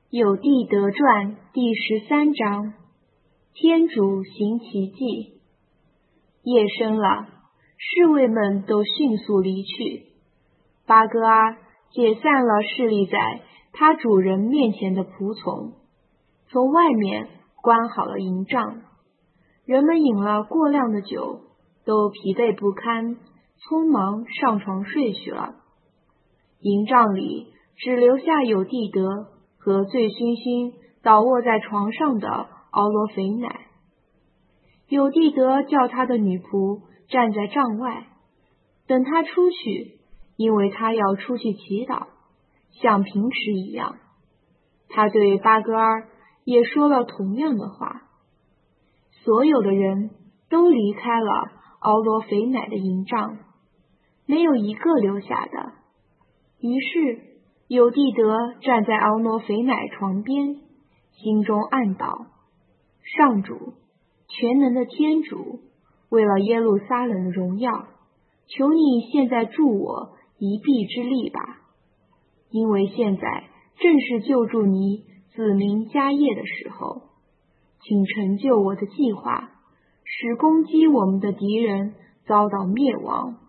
有地德传第13章，天主行奇迹。夜深了，侍卫们都迅速离去。巴戈阿解散了侍立在他主人面前的仆从，从外面关好了营帐。人们饮了过量的酒，都疲惫不堪，匆忙上床睡去了。营帐里只留下有地德和醉醺醺倒卧在床上的奥罗斐乃。有地德叫他的女仆站在帐外，等他出去，因为他要出去祈祷，像平时一样。他对巴戈尔也说了同样的话。所有的人都离开了奥罗斐乃的营帐，没有一个留下的。于是有地德站在奥罗斐乃床边，心中暗祷：上主，全能的天主，为了耶路撒冷的荣耀，求你现在助我一臂之力吧，因为现在正是救助你子民家业的时候，请成就我的计划，使攻击我们的敌人遭到灭亡。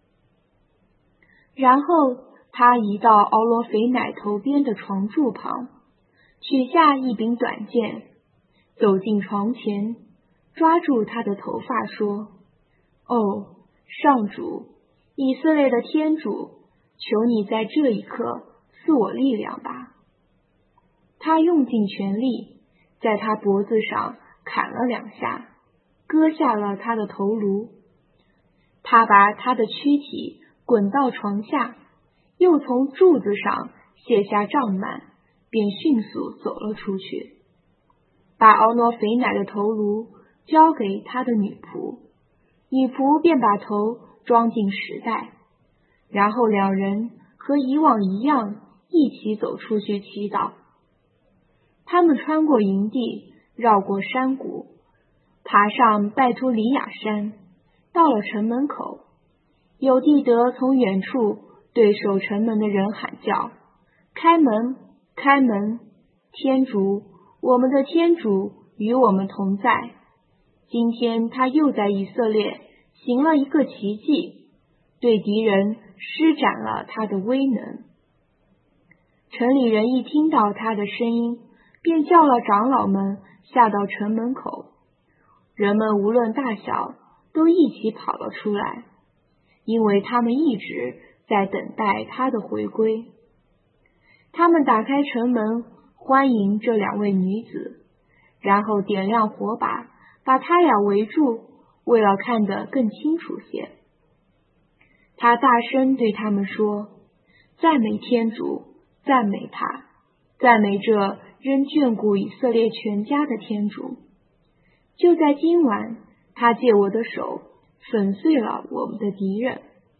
然后他移到奥罗斐乃头边的床柱旁，取下一柄短剑，走进床前，抓住他的头发说：哦，上主，以色列的天主，求你在这一刻赐我力量吧。他用尽全力，在他脖子上砍了2下，割下了他的头颅。他把他的躯体滚到床下，又从柱子上卸下帐幔，便迅速走了出去，把奥诺斐乃的头颅交给他的女仆，女仆便把头装进石袋，然后2人和以往一样一起走出去祈祷。他们穿过营地，绕过山谷，爬上拜图里亚山，到了城门口。有地德从远处对守城门的人喊叫：开门，开门！天主，我们的天主与我们同在。今天他又在以色列行了一个奇迹，对敌人施展了他的威能。城里人一听到他的声音，便叫了长老们下到城门口。人们无论大小，都一起跑了出来，因为他们一直在等待他的回归。他们打开城门，欢迎这2位女子，然后点亮火把，把他俩围住，为了看得更清楚些。他大声对他们说：赞美天主，赞美他，赞美这仍眷顾以色列全家的天主。就在今晚，他借我的手粉碎了我们的敌人。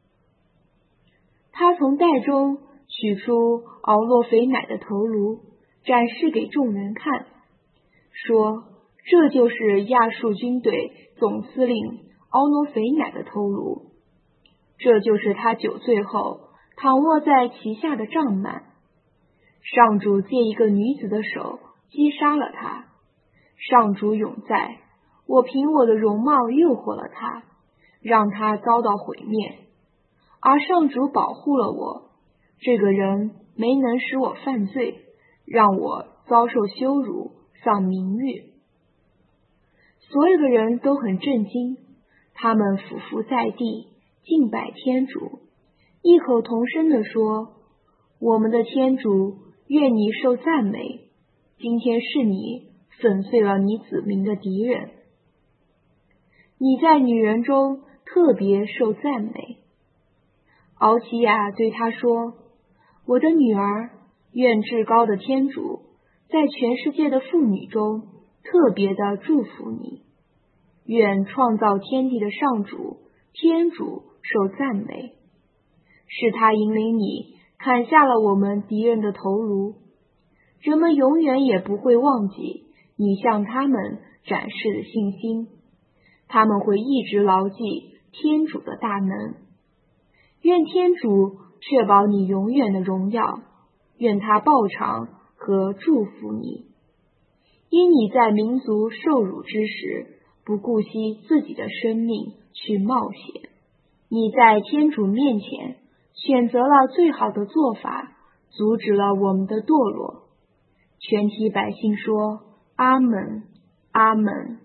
他从袋中取出奥洛斐乃的头颅，展示给众人看，说：这就是亚述军队总司令奥洛斐乃的头颅，这就是他酒醉后躺卧在旗下的帐幔。上主借一个女子的手击杀了他。上主永在，我凭我的容貌诱惑了他，让他遭到毁灭，而上主保护了我。这个人没能使我犯罪，让我遭受羞辱，丧名誉。所有的人都很震惊，他们俯伏在地，敬拜天主，异口同声地说：我们的天主，愿你受赞美，今天是你粉碎了你子民的敌人。你在女人中特别受赞美。敖奇亚对他说：我的女儿，愿至高的天主在全世界的妇女中特别的祝福你，愿创造天地的上主天主受赞美，是他引领你砍下了我们敌人的头颅。人们永远也不会忘记你向他们展示的信心，他们会一直牢记天主的大能。愿天主确保你永远的荣耀，愿他报偿和祝福你。因你在民族受辱之时，不顾惜自己的生命去冒险，你在天主面前选择了最好的做法，阻止了我们的堕落。全体百姓说：阿门，阿门。